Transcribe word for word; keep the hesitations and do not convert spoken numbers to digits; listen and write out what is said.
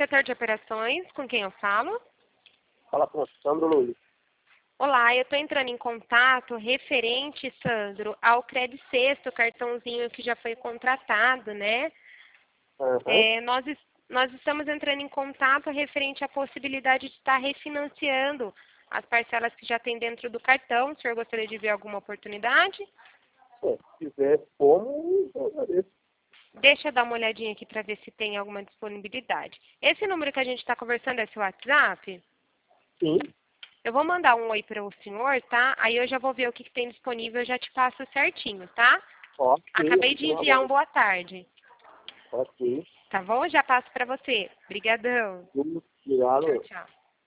setor de operações, com quem eu falo? Fala com o Sandro Luiz. Olá, eu estou entrando em contato referente, Sandro, ao Credit Sexto, cartãozinho que já foi contratado, né? Uhum. É, nós, es- nós estamos entrando em contato referente à possibilidade de estar refinanciando as parcelas que já tem dentro do cartão. O senhor gostaria de ver alguma oportunidade? É, se tiver como, eu agradeço. Deixa eu dar uma olhadinha aqui para ver se tem alguma disponibilidade. Esse número que a gente está conversando é seu WhatsApp? Sim, Eu vou mandar um oi para o senhor, tá? Aí eu já vou ver o que, que tem disponível e já te passo certinho, tá? ok. Acabei de enviar um boa tarde. Ok. Tá bom? Já passo para você. Obrigadão. Obrigado. Tchau, tchau.